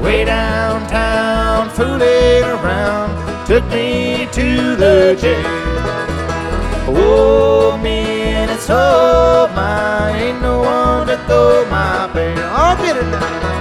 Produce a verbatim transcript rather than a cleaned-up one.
way downtown, fooling around, took me to the jail. Oh, Minnesota, ain't no one to throw my bail. I'll get it now.